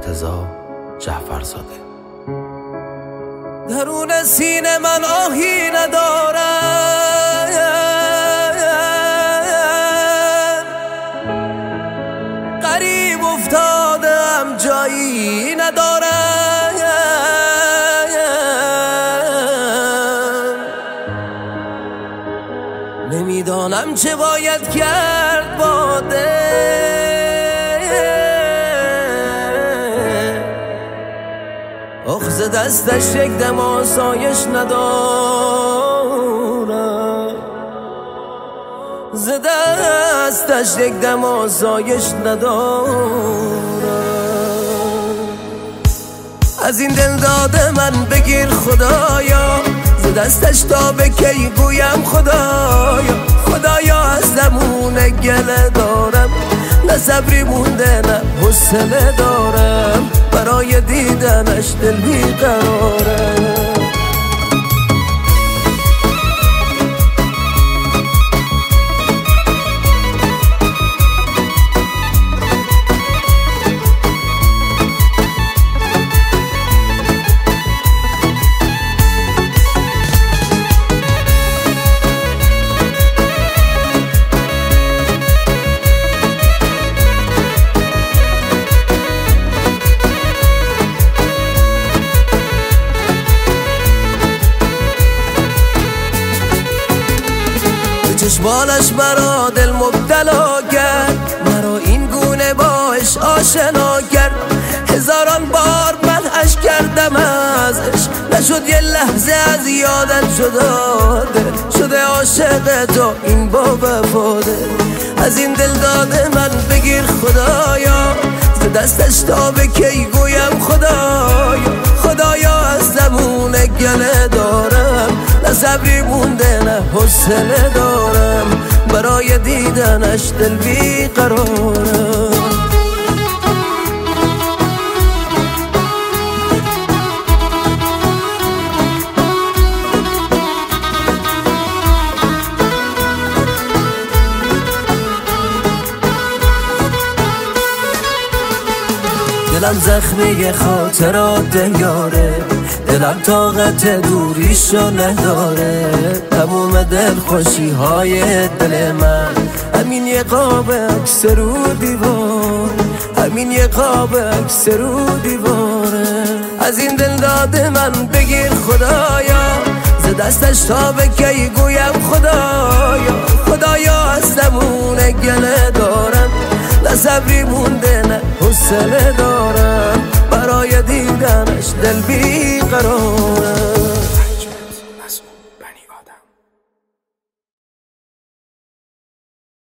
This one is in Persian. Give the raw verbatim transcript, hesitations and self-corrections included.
مرتضی جعفرزاده. درون سینه من آهی ندارم، غریب افتادم جایی ندارم، نمیدانم چه باید کرد با دل، اخ ز دستش یک دم آسایش ندارم، ز دستش یک دم آسایش ندارم. از این دل داده من بگیر خدایا، ز دستش تا به کی گویم خدایا، خدایا از زمون گله دارم، نه صبری مونده نه حوصله دارم، برای دیدنش دل بیقرارم. چشمانش مرا دل مبتلا کرد، مرا این گونه باش آشنا کرد، هزاران بار من عشق کردم ازش، نشد یه لحظه از یادت جدا، دل شده عاشق تو این با وفاده. از این دل داده من بگیر خدایا، ز دستش تا به کی گویم خدایا، خدایا از زمون گله دارم، نه صبری مونده نه حوصله دارم، برای دیدنش دل بیقرارم. دلم زخمی خاطرات یاره، دلم طاقت دوریشو نداره، تموم دل خوشی های دل من همین یه قاب عکس رو دیوار، همین یه قاب عکس رو دیواره. از این دل داده من بگیر خدایا، ز دستش تا به کی گویم خدایا، خدایا از زمون گله دارم، نه صبری مونده نه حوصله دارم، برای دیدنش دل بیقرار.